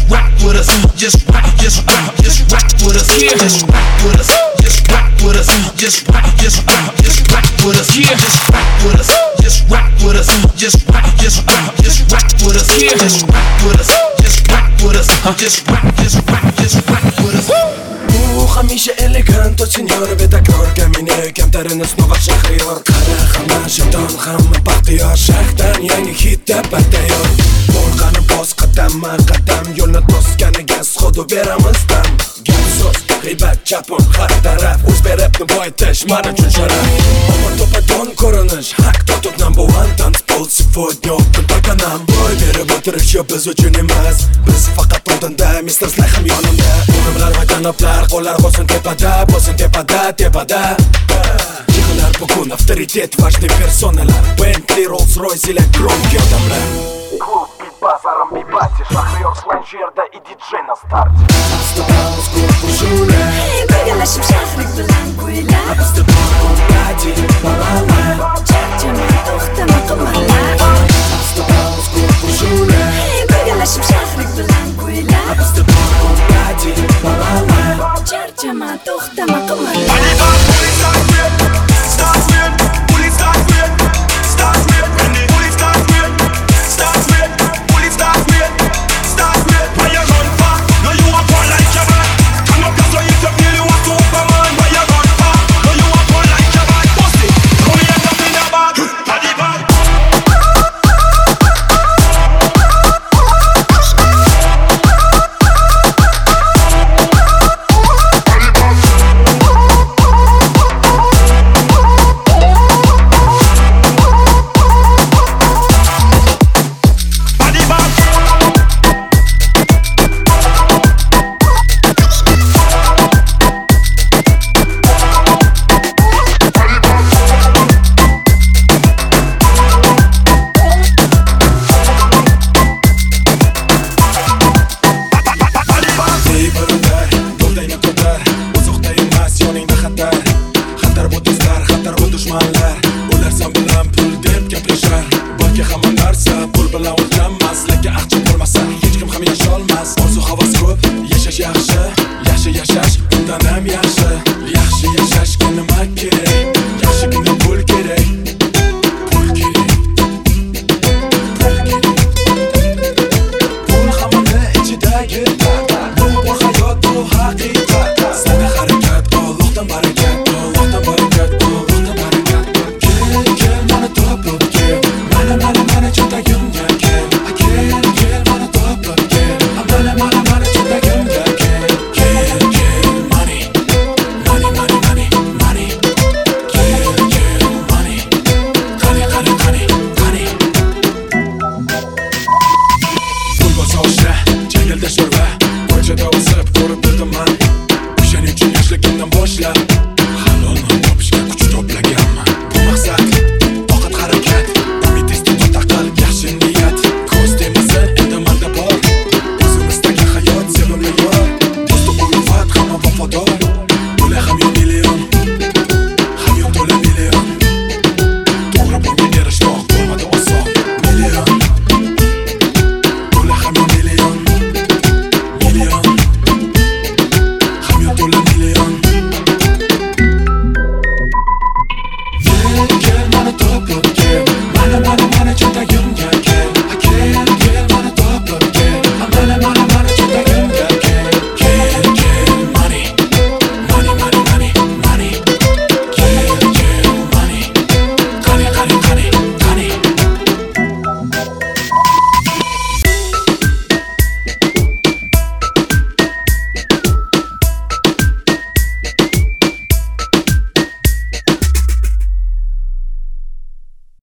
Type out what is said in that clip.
rock with us. Just rock with us. Just rock with us. Just rock with us. Just rock with us. Just rock with us. Just rock with us. Just rock with us. Just rock with us. Just rock with us. Just rock with us. Just rock with us. Just rock with us. همیشه الگانت و سینیور به تکرار کمینه کمترین اسنوغ شخیار قره خمه شیطان خمه بختیار شختن یعنی هیت بدیار برغن باز قدم یولنا دوست کنه گز خودو برمستم گلسوز غیبت چپون خط طرف اوز برپنم بایتش مره چون شرف اما تو بدون کرنش حق دادوک نمبر وان دانس بولسی فود نیوکن تاکنم بای بره باترش یا بزو چونیم از biz faqat oldinda mistrlar ham yonimda o'limlar va janoblar qo'llar bosin tepada yig'lar bugun avtoritet важный personalar Bentley Rolls Royce ila gромкий odamlar klub beat-bas R&B party Shahriyor slancherda и DJ на старте Stopamiz klub qo'shuvlar birgalashib shahrik bilan kuylar party charchama to'xtama qimmatlar Stopamiz klub qo'shuvlar birgalashib shahrik bilan kuylar charchama to'xtama qimmatlar ular sen bilan pul deb gaplashar balki hamma narsa pul bilan o'lchanmas lekin aqcham bo'lmasa hech kim ham yasholmas orzu havas ko'p yashash yaxshi